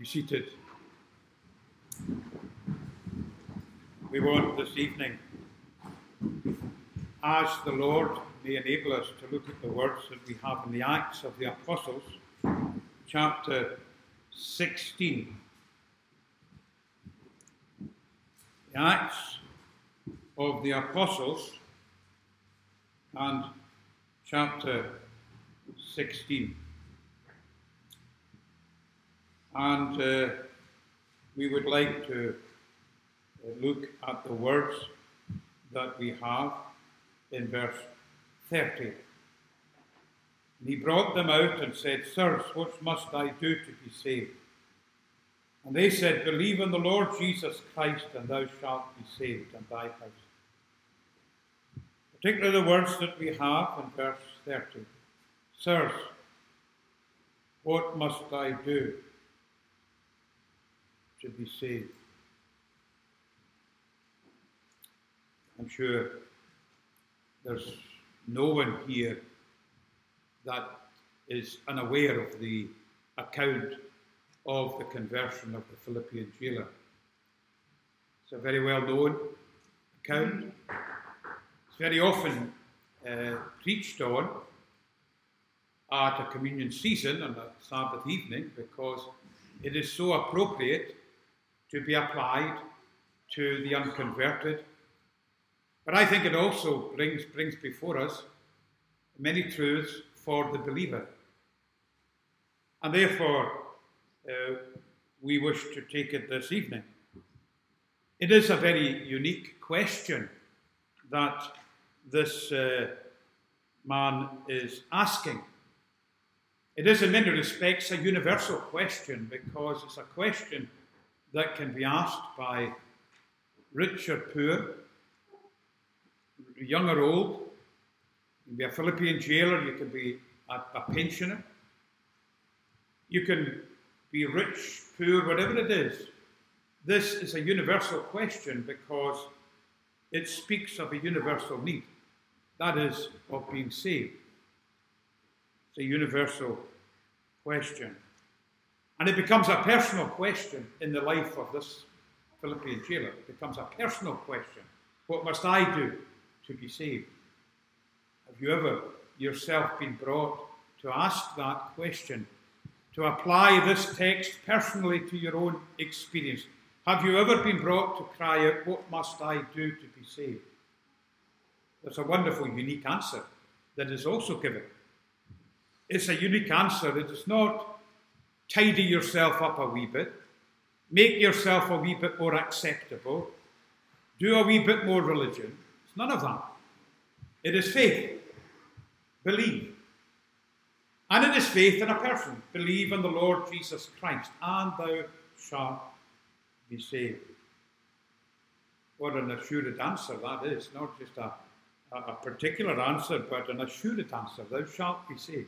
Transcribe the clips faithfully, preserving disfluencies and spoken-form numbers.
Be seated. We want this evening, as the Lord may enable us to look at the words that we have in the Acts of the Apostles, chapter sixteen. The Acts of the Apostles and chapter sixteen. And uh, we would like to look at the words that we have in verse thirty. And he brought them out and said, Sirs, what must I do to be saved? And they said, Believe in the Lord Jesus Christ, and thou shalt be saved, and thy house. Particularly the words that we have in verse thirty. Sirs, what must I do to be saved? I'm sure there's no one here that is unaware of the account of the conversion of the Philippian jailer. It's a very well-known account. It's very often uh, preached on at a communion season on a Sabbath evening because it is so appropriate to be applied to the unconverted. But I think it also brings, brings before us many truths for the believer. And therefore, uh, we wish to take it this evening. It is a very unique question that this uh, man is asking. It is in many respects a universal question because it's a question that can be asked by rich or poor, young or old. You can be a Philippian jailer, you can be a, a pensioner, you can be rich, poor, whatever it is. This is a universal question because it speaks of a universal need. That is, of being saved. It's a universal question. And it becomes a personal question in the life of this Philippian jailer. It becomes a personal question. What must I do to be saved? Have you ever yourself been brought to ask that question, to apply this text personally to your own experience? Have you ever been brought to cry out, what must I do to be saved? There's a wonderful, unique answer that is also given. It's a unique answer. It is not tidy yourself up a wee bit, make yourself a wee bit more acceptable, do a wee bit more religion. It's none of that. It is faith. Believe. And it is faith in a person. Believe in the Lord Jesus Christ, and thou shalt be saved. What an assured answer that is. Not just a, a particular answer, but an assured answer. Thou shalt be saved.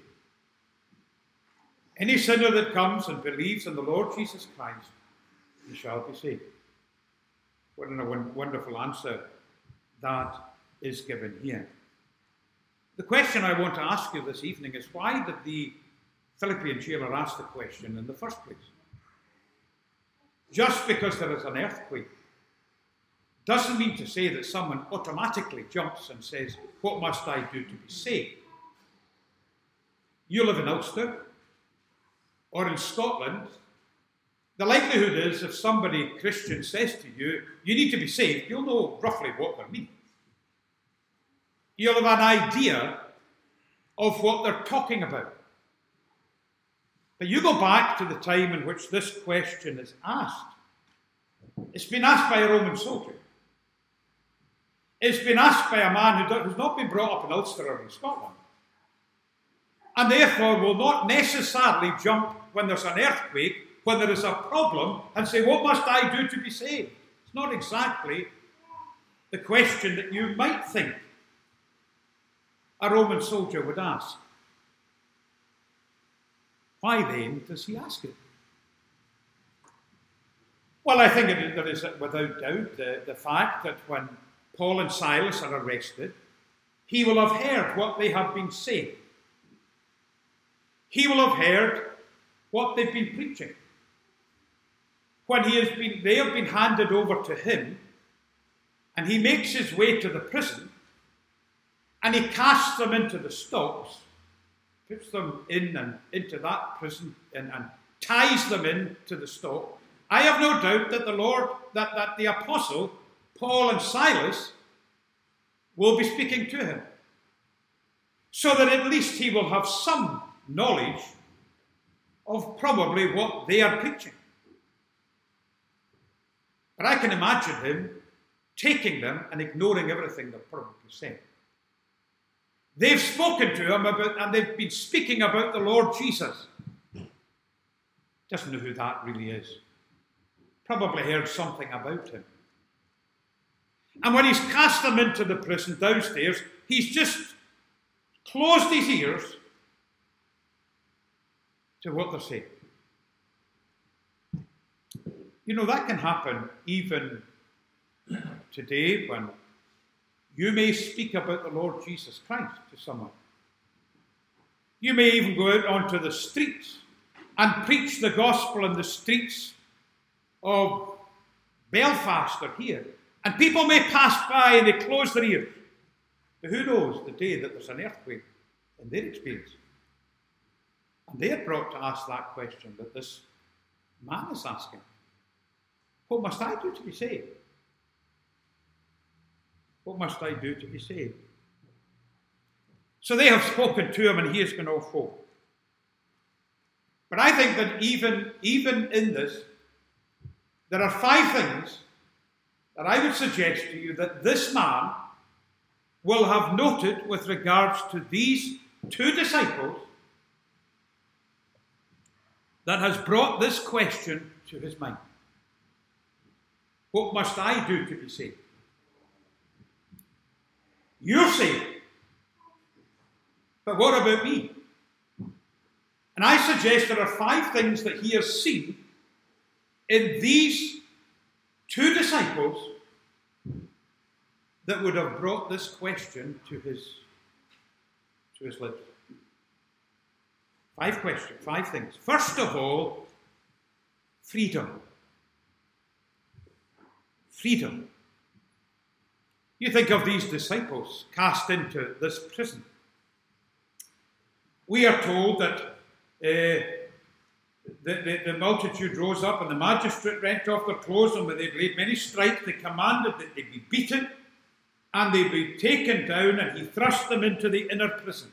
Any sinner that comes and believes in the Lord Jesus Christ, he shall be saved. What a wonderful answer that is given here. The question I want to ask you this evening is, why did the Philippian jailer ask the question in the first place? Just because there is an earthquake doesn't mean to say that someone automatically jumps and says, what must I do to be saved? You live in Ulster or in Scotland. The likelihood is if somebody Christian says to you, you need to be saved, you'll know roughly what they mean. You'll have an idea of what they're talking about. But you go back to the time in which this question is asked. It's been asked by a Roman soldier. It's been asked by a man who has not been brought up in Ulster or in Scotland, and therefore will not necessarily jump when there's an earthquake, when there is a problem, and say, what must I do to be saved? It's not exactly the question that you might think a Roman soldier would ask. Why then does he ask it? Well, I think it, there is without doubt the, the fact that when Paul and Silas are arrested, he will have heard what they have been saying. He will have heard what they've been preaching. when he has been, they have been handed over to him, and he makes his way to the prison, and he casts them into the stocks, puts them in and into that prison, and, and ties them into the stock, I have no doubt that the Lord, that, that the apostle, Paul and Silas, will be speaking to him, so that at least he will have some knowledge of probably what they are preaching. But I can imagine him taking them and ignoring everything they're probably saying. They've spoken to him about, and they've been speaking about the Lord Jesus. Doesn't know who that really is. Probably heard something about him. And when he's cast them into the prison downstairs, he's just closed his ears to what they're saying. You know, that can happen even today when you may speak about the Lord Jesus Christ to someone. You may even go out onto the streets and preach the gospel in the streets of Belfast or here. And people may pass by and they close their ears. But who knows the day that there's an earthquake in their experience? And they are brought to ask that question that this man is asking. What must I do to be saved? What must I do to be saved? So they have spoken to him and he has gone off home. But I think that even, even in this, there are five things that I would suggest to you that this man will have noted with regards to these two disciples that has brought this question to his mind. What must I do to be saved? You're saved. But what about me? And I suggest there are five things that he has seen in these two disciples that would have brought this question to his, to his lips. Five questions, five things. First of all, freedom. Freedom. You think of these disciples cast into this prison. We are told that uh, the, the, the multitude rose up and the magistrate rent off their clothes, and when they'd laid many stripes, they commanded that they be beaten and they be taken down, and he thrust them into the inner prison.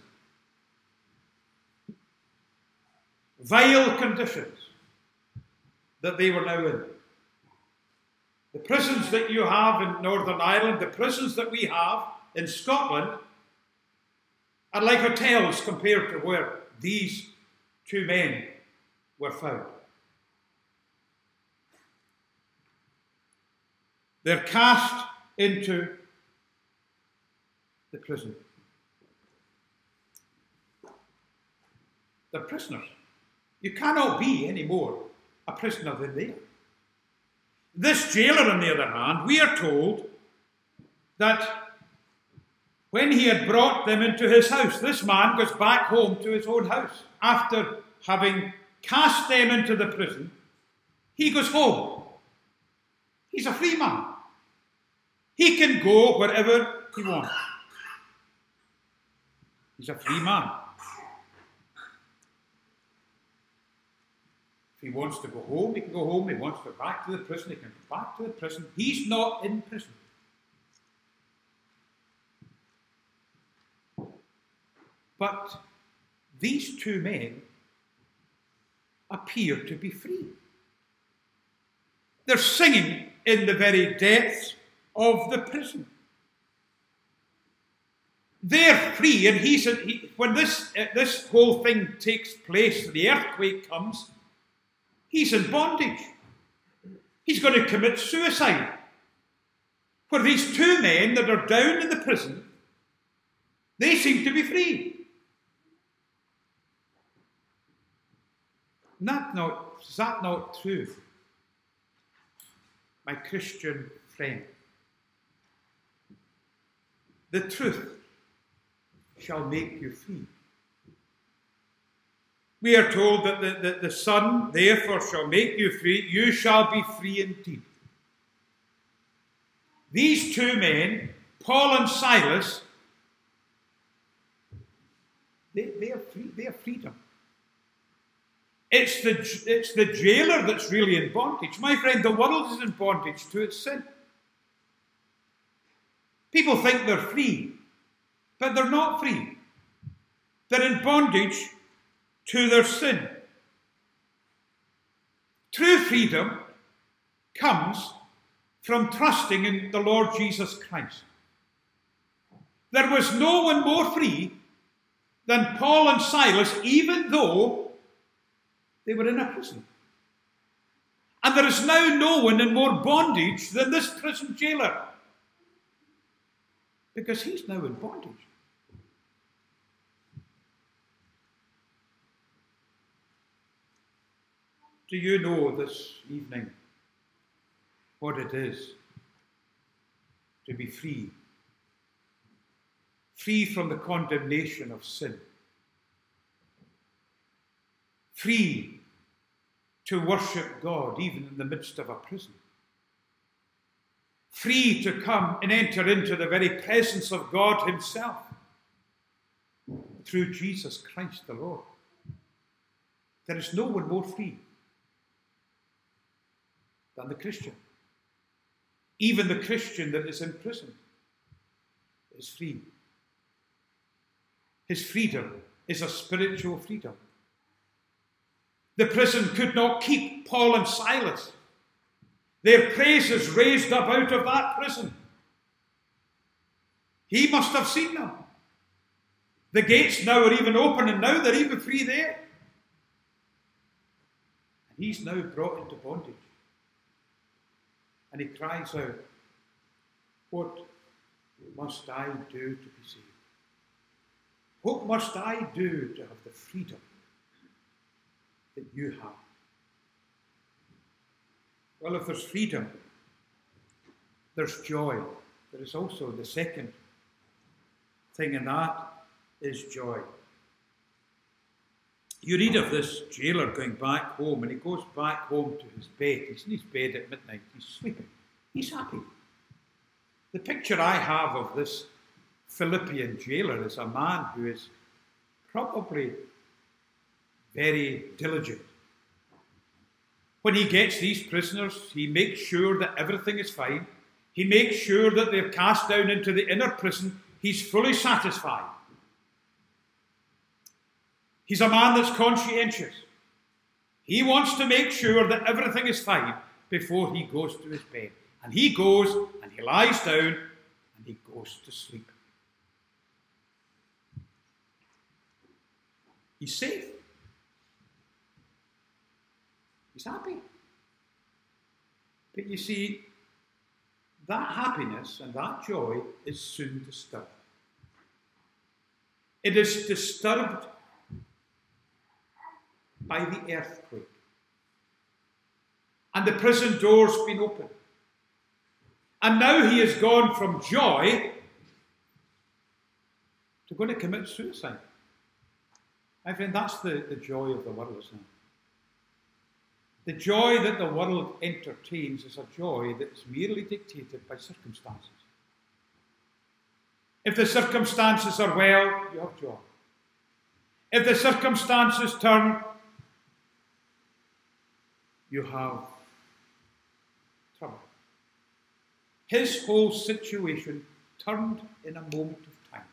Vile conditions that they were now in. The prisons that you have in Northern Ireland, the prisons that we have in Scotland, are like hotels compared to where these two men were found. They're cast into the prison. They're prisoners. You cannot be any more a prisoner than they are. This jailer, on the other hand, we are told that when he had brought them into his house, this man goes back home to his own house. After having cast them into the prison, he goes home. He's a free man. He can go wherever he wants. He's a free man. If he wants to go home, he can go home. If he wants to go back to the prison, he can go back to the prison. He's not in prison. But these two men appear to be free. They're singing in the very depths of the prison. They're free, and he's a, he, when this uh, this whole thing takes place, the earthquake comes, he's in bondage. He's going to commit suicide. For these two men that are down in the prison, they seem to be free. That not, is that not true, my Christian friend? The truth shall make you free. We are told that the, the, the Son therefore shall make you free. You shall be free indeed. These two men, Paul and Silas, they, they, are free, they are freedom. It's the, it's the jailer that's really in bondage. My friend, the world is in bondage to its sin. People think they're free, but they're not free. They're in bondage to their sin. True freedom comes from trusting in the Lord Jesus Christ. There was no one more free than Paul and Silas, even though they were in a prison. And there is now no one in more bondage than this prison jailer, because he's now in bondage. Do you know this evening what it is to be free? Free from the condemnation of sin. Free to worship God even in the midst of a prison. Free to come and enter into the very presence of God himself through Jesus Christ the Lord. There is no one more free than the Christian. Even the Christian that is in prison is free. His freedom is a spiritual freedom. The prison could not keep Paul and Silas. Their praises raised up out of that prison. He must have seen them. The gates now are even open, and now they're even free there. And he's now brought into bondage. And he cries out, "What must I do to be saved? What must I do to have the freedom that you have?" Well, if there's freedom, there's joy. There is also the second thing, and that is joy. You read of this jailer going back home, and he goes back home to his bed. He's in his bed at midnight. He's sleeping. He's happy. The picture I have of this Philippian jailer is a man who is probably very diligent. When he gets these prisoners, he makes sure that everything is fine. He makes sure that they're cast down into the inner prison. He's fully satisfied. He's a man that's conscientious. He wants to make sure that everything is fine before he goes to his bed. And he goes and he lies down and he goes to sleep. He's safe. He's happy. But you see, that happiness and that joy is soon disturbed. It is disturbed by the earthquake. And the prison door's been opened. And now he has gone from joy to going to commit suicide. My friend, that's the, the joy of the world, isn't it? The joy that the world entertains is a joy that is merely dictated by circumstances. If the circumstances are well, you have joy. If the circumstances turn, you have trouble. His whole situation turned in a moment of time.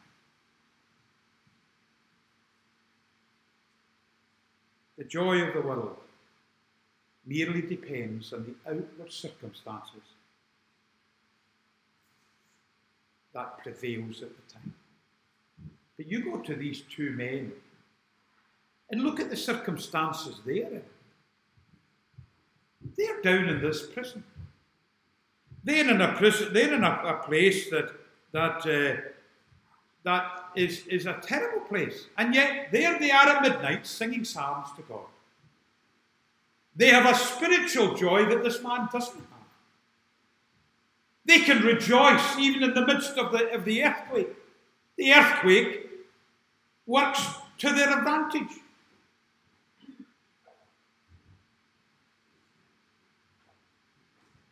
The joy of the world merely depends on the outward circumstances that prevails at the time. But you go to these two men and look at the circumstances they're in. They're down in this prison. They're in a prison. They're in a, a place that that uh, that is is a terrible place, and yet there they are at midnight singing psalms to God. They have a spiritual joy that this man doesn't have. They can rejoice even in the midst of the of the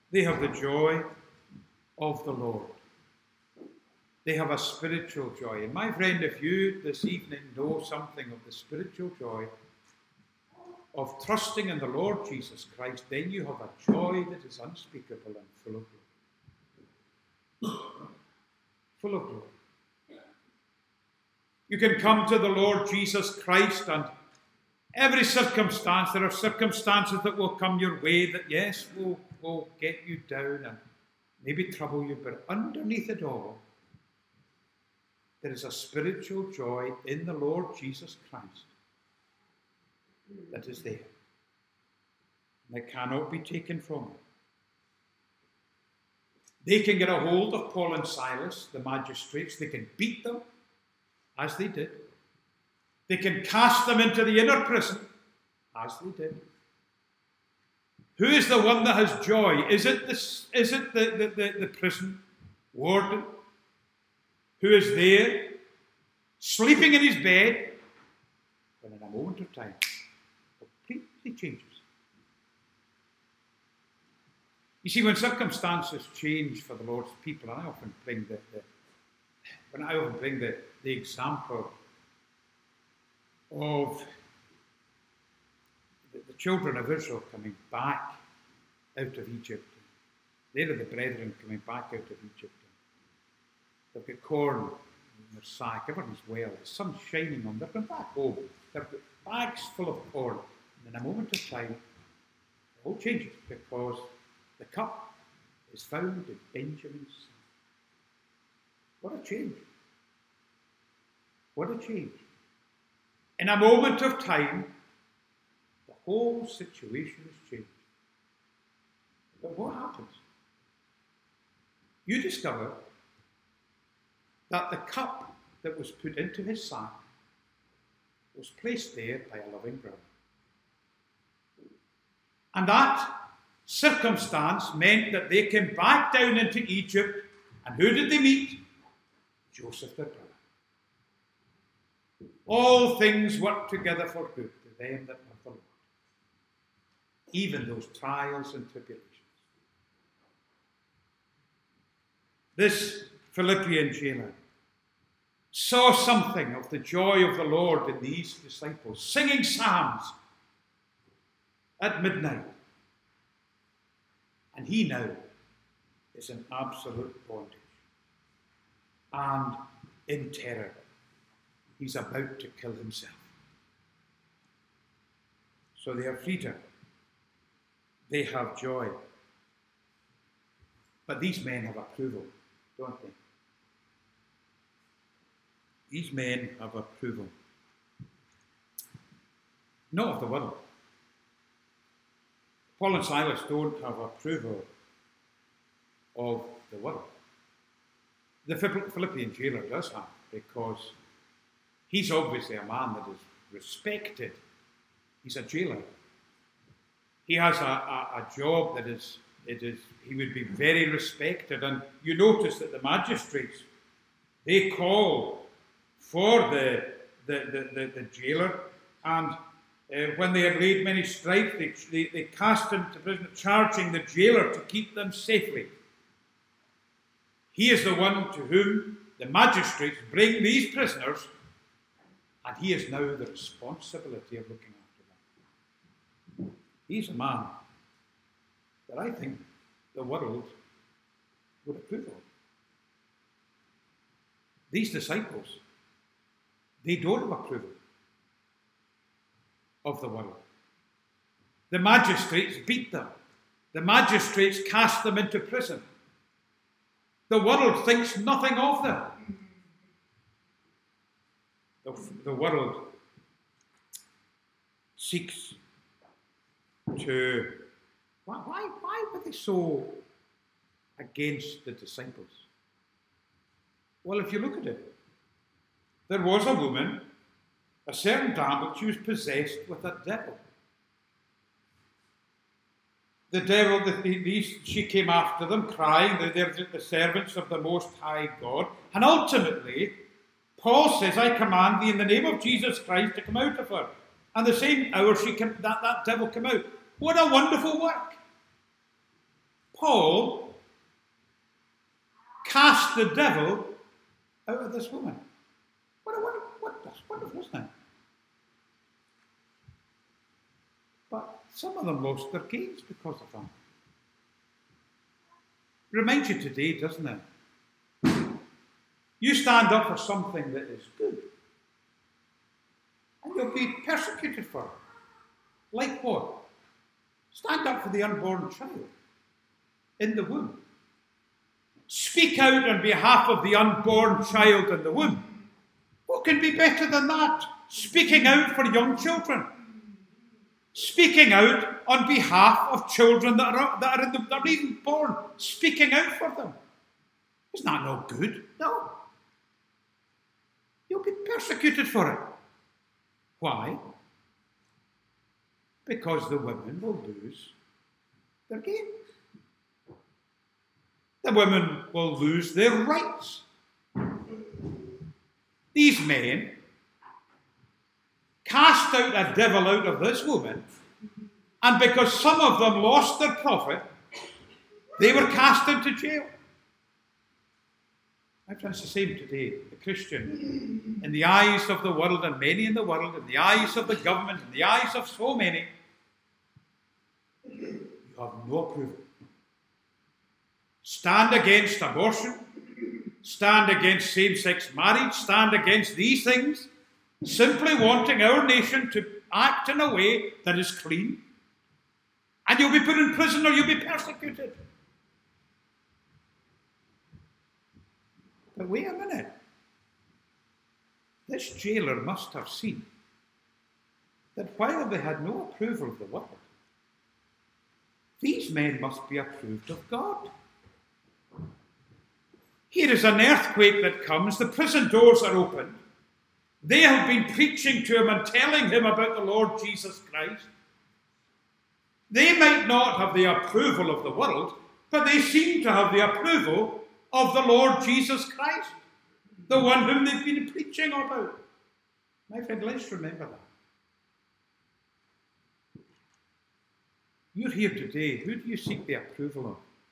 They have the joy of the Lord. They have a spiritual joy. And my friend, if you this evening know something of the spiritual joy of trusting in the Lord Jesus Christ, then you have a joy that is unspeakable and full of glory. Full of glory. You can come to the Lord Jesus Christ, and every circumstance, there are circumstances that will come your way that, yes, will, will get you down and maybe trouble you, but underneath it all, there is a spiritual joy in the Lord Jesus Christ that is there. And it cannot be taken from them. They can get a hold of Paul and Silas, the magistrates. They can beat them, as they did. They can cast them into the inner prison, as they did. Who is the one that has joy? Is it, this, is it the, the, the, the prison warden who is there, sleeping in his bed, when in a moment of time, completely changes? You see, when circumstances change for the Lord's people, and I often bring the, the when I often bring the, the example of the, the children of Israel coming back out of Egypt. There are the brethren coming back out of Egypt. They've got corn in their sack, everything's well, the sun's shining on them, they're going back home. They've got bags full of corn, and in a moment of time, it all changes because the cup is found in Benjamin's sack. What a change. What a change. In a moment of time, the whole situation has changed. But what happens? You discover that the cup that was put into his sack was placed there by a loving brother. And that circumstance meant that they came back down into Egypt, and who did they meet? Joseph their brother. All things work together for good to them that love the Lord, even those trials and tribulations. This Philippian jailer saw something of the joy of the Lord in these disciples, singing psalms at midnight. And he now is in absolute bondage and in terror. He's about to kill himself. So they have freedom. They have joy. But these men have approval, don't they? These men have approval. Not of the world. Paul and Silas don't have approval of the world. The Philippian jailer does have, because he's obviously a man that is respected. He's a jailer. He has a, a, a job that is, it is, he would be very respected. And you notice that the magistrates, they call for the, the, the, the, the jailer, and uh, when they had laid many stripes, they, they, they cast him to prison, charging the jailer to keep them safely. He is the one to whom the magistrates bring these prisoners, and he has now the responsibility of looking after them. He's a man that I think the world would approve of. These disciples, they don't have approval of the world. The magistrates beat them. The magistrates cast them into prison. The world thinks nothing of them. The, the world seeks to... Why, why, why were they so against the disciples? Well, if you look at it, there was a woman, a certain damsel, she was possessed with a devil. The devil, the, these, she came after them, crying, they're the servants of the Most High God. And ultimately, Paul says, I command thee in the name of Jesus Christ to come out of her. And the same hour she came, that, that devil came out. What a wonderful work. Paul cast the devil out of this woman. What a wonderful, what, that's wonderful, isn't it? But some of them lost their gains because of that. Reminds you today, doesn't it? You stand up for something that is good, and you'll be persecuted for it. Like what? Stand up for the unborn child in the womb. Speak out on behalf of the unborn child in the womb. What can be better than that? Speaking out for young children. Speaking out on behalf of children that are, that are, in the, that are even born. Speaking out for them. Isn't that no good? No. You'll be persecuted for it. Why? Because the women will lose their gains. The women will lose their rights. These men cast out a devil out of this woman, and because some of them lost their profit, they were cast into jail. I find it's the same today. The Christian, in the eyes of the world, and many in the world, in the eyes of the government, in the eyes of so many, you have no approval. Stand against abortion, stand against same-sex marriage, stand against these things, simply wanting our nation to act in a way that is clean. And you'll be put in prison or you'll be persecuted. But wait a minute. This jailer must have seen that while they had no approval of the world, these men must be approved of God. Here is an earthquake that comes, the prison doors are opened. They have been preaching to him and telling him about the Lord Jesus Christ. They might not have the approval of the world, but they seem to have the approval of the Lord Jesus Christ, the one whom they've been preaching about. My friend, let's remember that. You're here today. Who do you seek the approval of?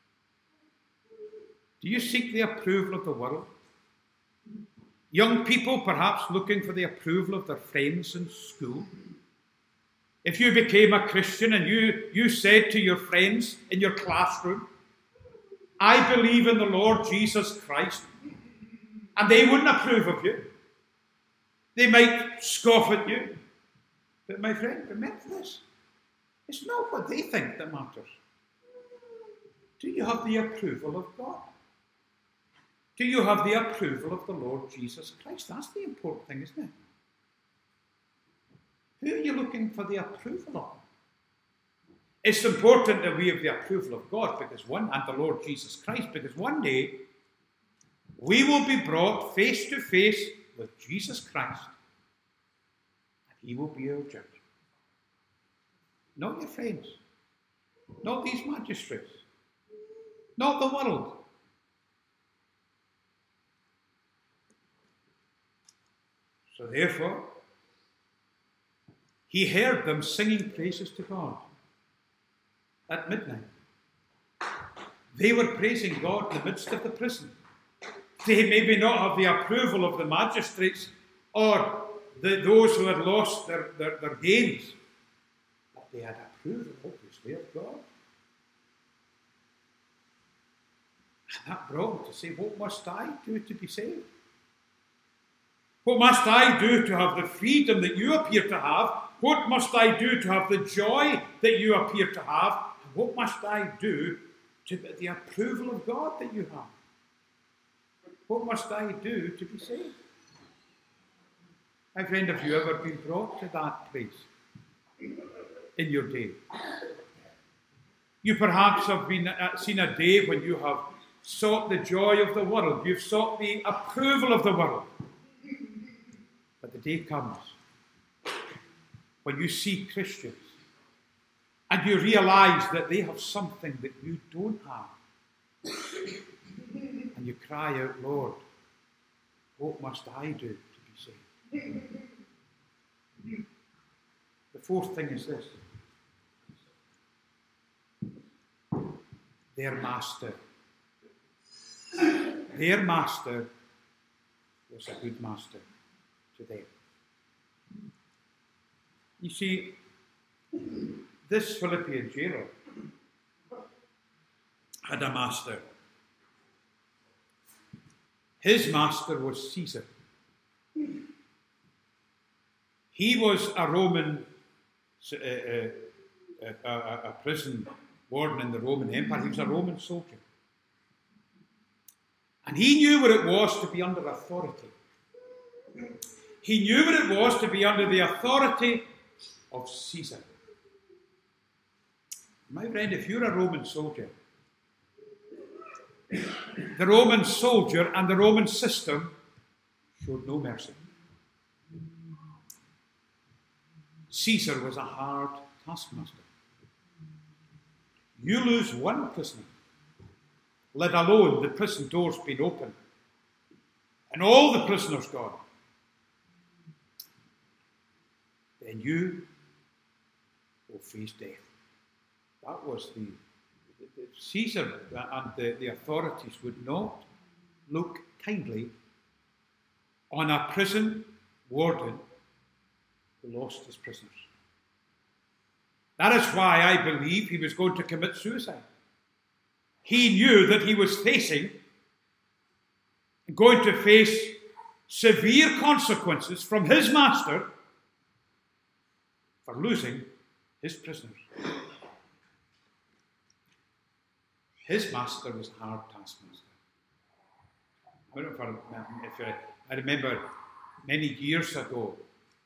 Do you seek the approval of the world? Young people perhaps looking for the approval of their friends in school. If you became a Christian and you, you said to your friends in your classroom, I believe in the Lord Jesus Christ, and they wouldn't approve of you. They might scoff at you. But my friend, remember this. It's not what they think that matters. Do you have the approval of God? Do you have the approval of the Lord Jesus Christ? That's the important thing, isn't it? Who are you looking for the approval of? It's important that we have the approval of God because one, and the Lord Jesus Christ, because one day we will be brought face to face with Jesus Christ, and he will be our judge. Not your friends, not these magistrates, not the world. So therefore, he heard them singing praises to God at midnight. They were praising God in the midst of the prison. They maybe not have the approval of the magistrates or the, those who had lost their, their, their gains, but they had approval, obviously, of God. And that brought them to say, what must I do to be saved? What must I do to have the freedom that you appear to have? What must I do to have the joy that you appear to have? And what must I do to get the approval of God that you have? What must I do to be saved? My friend, have you ever been brought to that place in your day? You perhaps have been uh, seen a day when you have sought the joy of the world. You've sought the approval of the world. But the day comes when you see Christians and you realize that they have something that you don't have. And you cry out, Lord, what must I do to be saved? The fourth thing is this. their master. Their master was a good master to them. You see, this Philippian jailer had a master. His master was Caesar. He was a Roman, uh, uh, a, a, a prison warden in the Roman Empire. He was a Roman soldier. And he knew what it was to be under authority. He knew what it was to be under the authority of Caesar. My friend, if you're a Roman soldier, the Roman soldier and the Roman system showed no mercy. Caesar was a hard taskmaster. You lose one prisoner, let alone the prison doors being open, and all the prisoners gone, then you will face death. That was the, the, the Caesar and the, the authorities would not look kindly on a prison warden who lost his prisoners. That is why I believe he was going to commit suicide. He knew that he was facing, going to face severe consequences from his master for losing his prisoners. His master was a hard taskmaster. I don't know if I, I remember many years ago,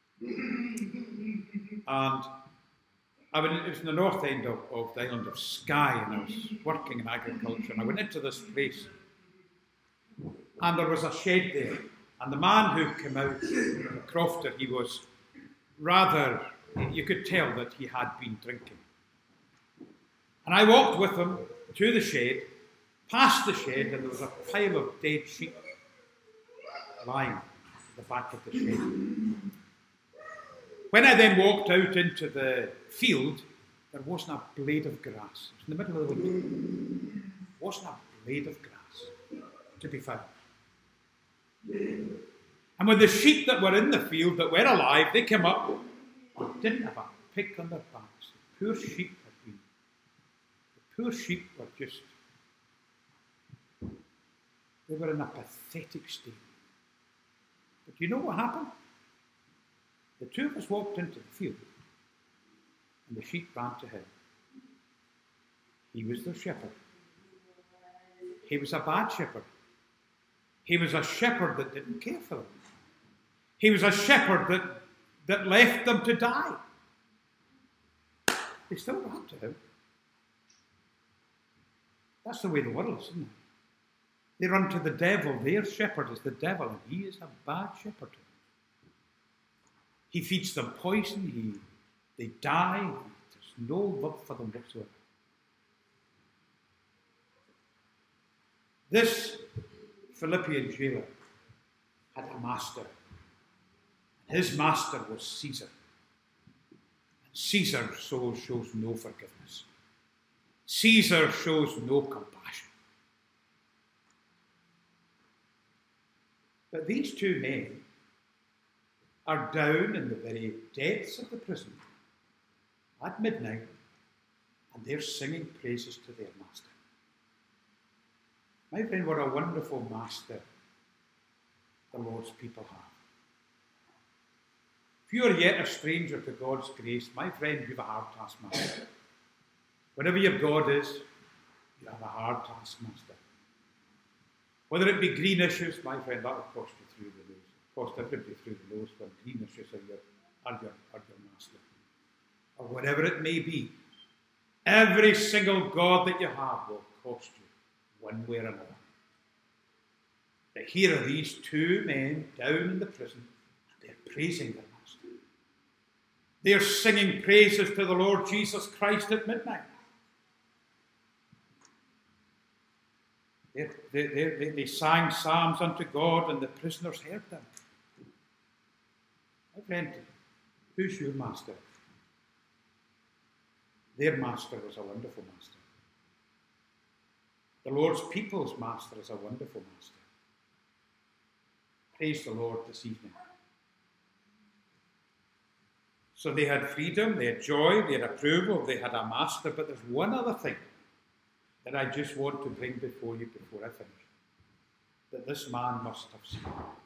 and I went, it was in the north end of, of the island of Skye, and I was working in agriculture, and I went into this place, and there was a shed there, and the man who came out, the crofter, he was rather, you could tell that he had been drinking. And I walked with him to the shed, past the shed, and there was a pile of dead sheep lying at the back of the shed. When I then walked out into the field, there wasn't a blade of grass. It was in the middle of the winter. There wasn't a blade of grass to be found. And when the sheep that were in the field that were alive, they came up and didn't have a pick on their backs. The poor sheep had been, the poor sheep were just, they were in a pathetic state. But you know what happened? The two of us walked into the field, and the sheep ran to him. He was their shepherd. He was a bad shepherd. He was a shepherd that didn't care for them. He was a shepherd that, that left them to die. They still ran to him. That's the way the world is, isn't it? They run to the devil. Their shepherd is the devil, and he is a bad shepherd. He feeds them poison. He, they die. There's no love for them whatsoever. This Philippian jailer had a master. His master was Caesar. And Caesar so shows no forgiveness. Caesar shows no compassion. But these two men are down in the very depths of the prison at midnight, and they're singing praises to their master. My friend, what a wonderful master the Lord's people have. If you are yet a stranger to God's grace, my friend, you have a hard taskmaster. Whatever your God is, you have a hard taskmaster. Whether it be green issues, my friend, that will cost you through the nose. Cost everybody through the nose when green issues are your, are your, are your master. Or whatever it may be, every single God that you have will cost you one way or another. But here are these two men down in the prison, and they're praising their master. They're singing praises to the Lord Jesus Christ at midnight. They, they, they, they sang psalms unto God, and the prisoners heard them. My friend, who's your master? Their master was a wonderful master. The Lord's people's master is a wonderful master. Praise the Lord this evening. So they had freedom, they had joy, they had approval, they had a master, but there's one other thing that I just want to bring before you before I finish, that this man must have seen.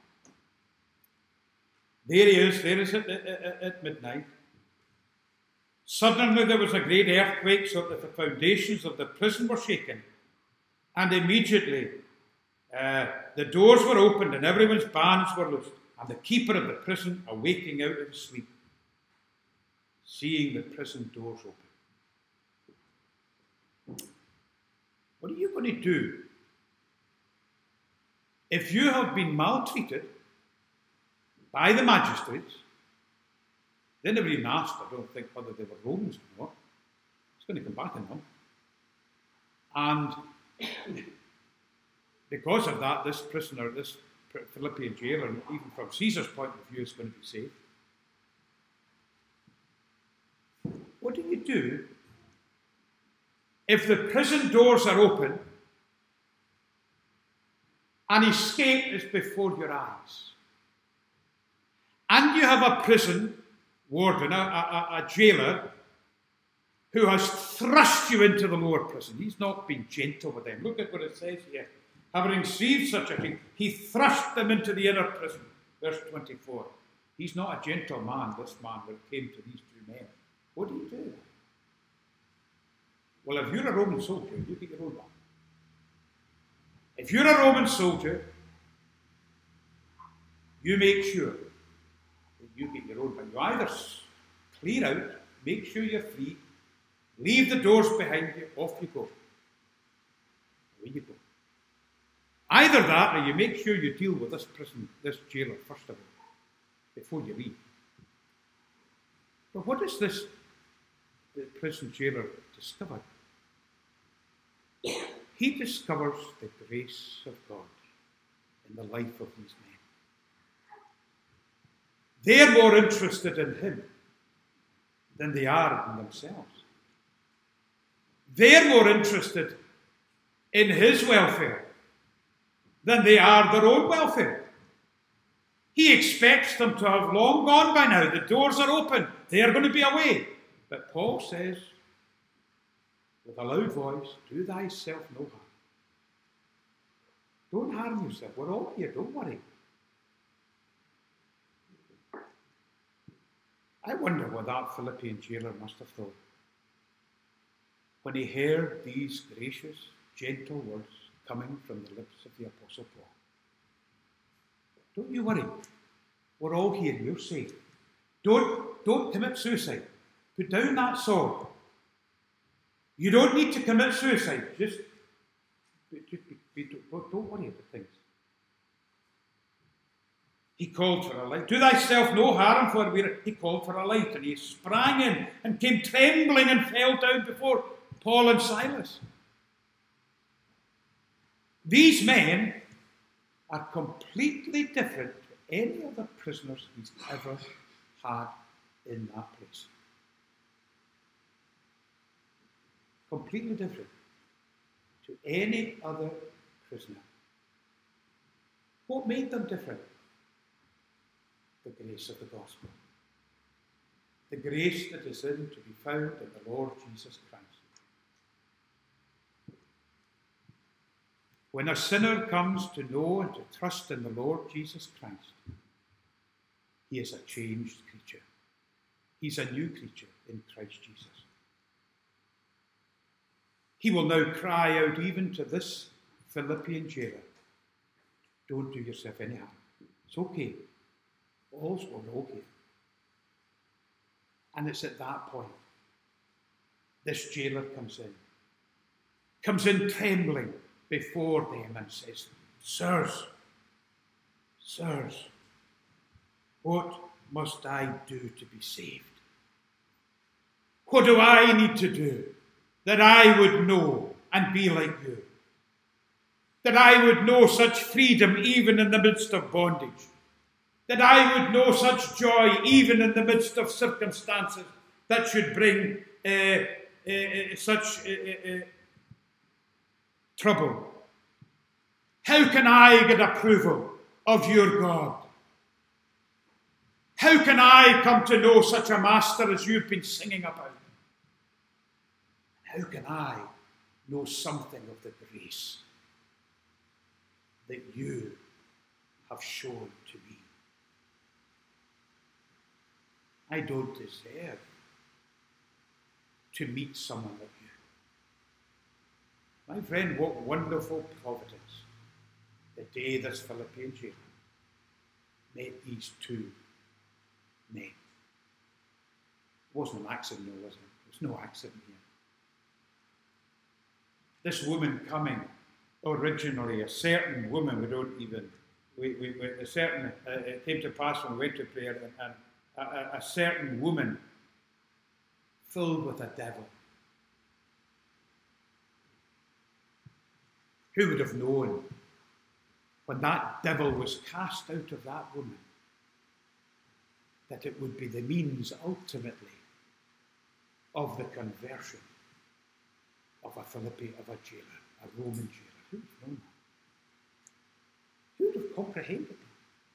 There he is, there he is at, at, at midnight. Suddenly there was a great earthquake, so that the foundations of the prison were shaken, and immediately uh, the doors were opened and everyone's bands were loosed, and the keeper of the prison, awaking out of his sleep, seeing the prison doors open. What are you going to do if you have been maltreated by the magistrates? They never even asked, I don't think, whether they were Romans or not. It's going to come back on them. And because of that, this prisoner, this Philippian jailer, even from Caesar's point of view, is going to be saved. What do you do if the prison doors are open and escape is before your eyes? And you have a prison warden, a, a, a jailer, who has thrust you into the lower prison. He's not been gentle with them. Look at what it says here. Having received such a king, he thrust them into the inner prison. Verse twenty-four. He's not a gentle man, this man that came to these two men. What do you do? Well, if you're a Roman soldier, you get your own back. If you're a Roman soldier, you make sure that you get your own back. You either clear out, make sure you're free, leave the doors behind you, off you go. Away you go. Either that, or you make sure you deal with this prison, this jailer, first of all, before you leave. But what does this the prison jailer discover? He discovers the grace of God in the life of these men. They're more interested in him than they are in themselves. They're more interested in his welfare than they are their own welfare. He expects them to have long gone by now. The doors are open. They are going to be away. But Paul says, with a loud voice, do thyself no harm. Don't harm yourself. We're all here. Don't worry. I wonder what that Philippian jailer must have thought when he heard these gracious, gentle words coming from the lips of the Apostle Paul. Don't you worry. We're all here. You're safe. Don't, don't commit suicide. Put down that sword. You don't need to commit suicide. Just, just be, be, don't, don't worry about things. He called for a light. Do thyself no harm, for we are. He called for a light, and he sprang in and came trembling and fell down before Paul and Silas. These men are completely different to any other prisoners he's ever had in that place. Completely different to any other prisoner. What made them different? The grace of the gospel. The grace that is in to be found in the Lord Jesus Christ. When a sinner comes to know and to trust in the Lord Jesus Christ, he is a changed creature. He's a new creature in Christ Jesus. He will now cry out even to this Philippian jailer, don't do yourself any harm. It's okay. All's well okay. And it's at that point this jailer comes in. Comes in trembling before them and says, Sirs, sirs, what must I do to be saved? What do I need to do that I would know and be like you? That I would know such freedom even in the midst of bondage? That I would know such joy even in the midst of circumstances that should bring uh, uh, such uh, uh, trouble. How can I get approval of your God? How can I come to know such a master as you've been singing about? How can I know something of the grace that you have shown to me? I don't deserve to meet someone like you. My friend, what wonderful providence the day this Philippian jailer met these two men. It wasn't an accident, though, was it? There was no accident here. This woman coming, originally a certain woman, we don't even, we, we, we, a certain, uh, it came to pass when we went to prayer, and, and a, a certain woman filled with a devil. Who would have known when that devil was cast out of that woman that it would be the means ultimately of the conversion of a Philippian, of a jailer, a Roman jailer? Who would have known that? Who would have comprehended that?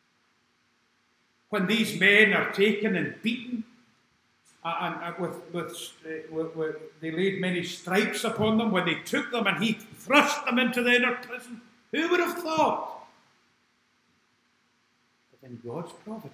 When these men are taken and beaten, uh, and uh, with, with, uh, with, with, they laid many stripes upon them, when they took them and he thrust them into the inner prison, who would have thought? But in God's providence,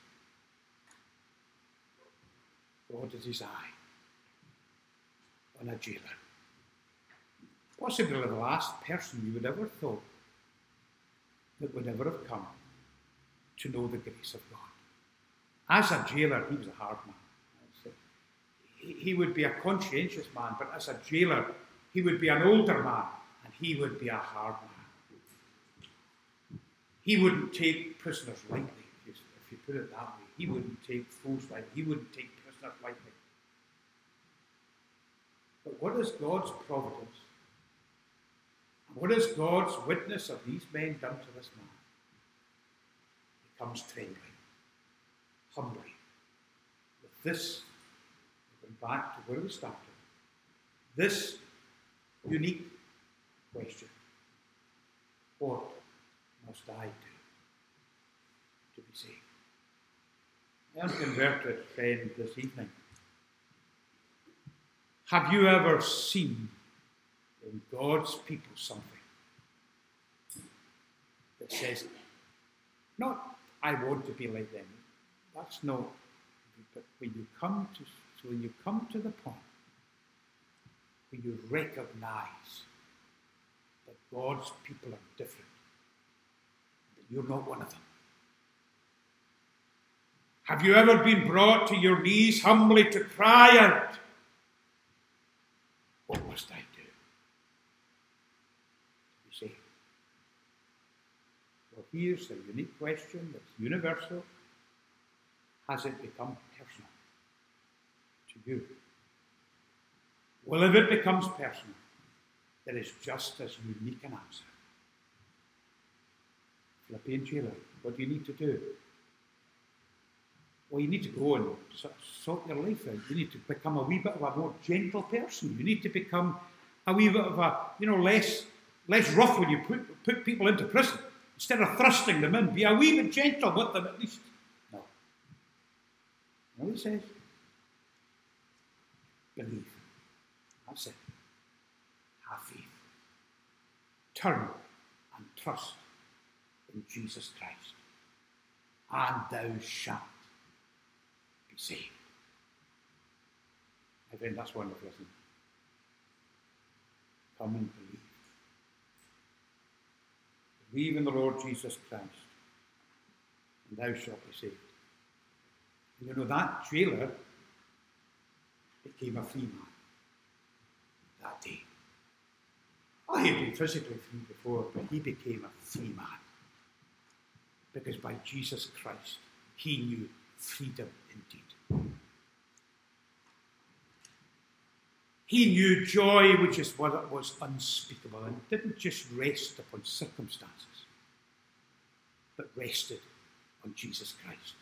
God has his eye on a jailer. Possibly the last person you would ever thought that would ever have come to know the grace of God. As a jailer, he was a hard man. He would be a conscientious man, but as a jailer, he would be an older man, and he would be a hard man. He wouldn't take prisoners lightly, if you put it that way. He wouldn't take foes lightly. He wouldn't take prisoners lightly. But what is God's providence? What is God's witness of these men done to this man? He comes trembling, humbly, with this, going back to where we started, this unique question: what must I do to be saved? Unconverted friend this evening, have you ever seen in God's people something that says, not I want to be like them? That's not. But when you come to, so when you come to the point where you recognize that God's people are different, that you're not one of them. Have you ever been brought to your knees humbly to cry out, what must I do to be saved? Well, here's a unique question that's universal. Has it become personal to you? Well, if it becomes personal, there is just as unique an answer. Philippian jailer, what do you need to do? Well, you need to go and sort your life out. You need to become a wee bit of a more gentle person. You need to become a wee bit of a, you know, less less rough when you put, put people into prison. Instead of thrusting them in, be a wee bit gentle with them at least. No. No, he says, believe. That's it. Have faith. Turn and trust in Jesus Christ, and thou shalt be saved. I think that's wonderful, isn't it? Come and believe. Believe in the Lord Jesus Christ, and thou shalt be saved. And you know, that jailer became a free man that day. Oh, he had been physically free before, but he became a free man. Because by Jesus Christ, he knew freedom indeed. He knew joy, which is what was unspeakable, and didn't just rest upon circumstances, but rested on Jesus Christ.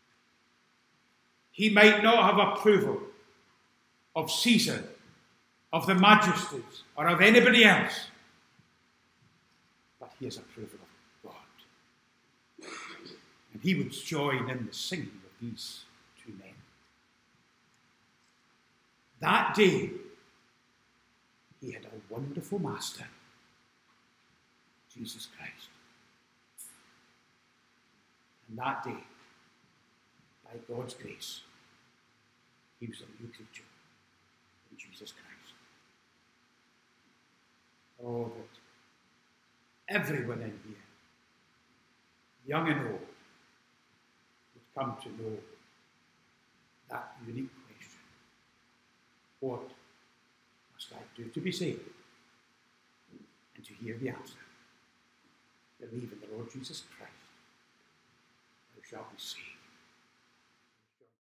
He might not have approval of Caesar, of the Majesties, or of anybody else, but he is approval of God. And he would join in the singing of these two men. That day, he had a wonderful master, Jesus Christ. And that day, by God's grace, he was a new creature in Jesus Christ. Oh, that everyone in here, young and old, would come to know that unique question. What must I do to be saved? And to hear the answer. Believe in the Lord Jesus Christ, thou shalt be saved.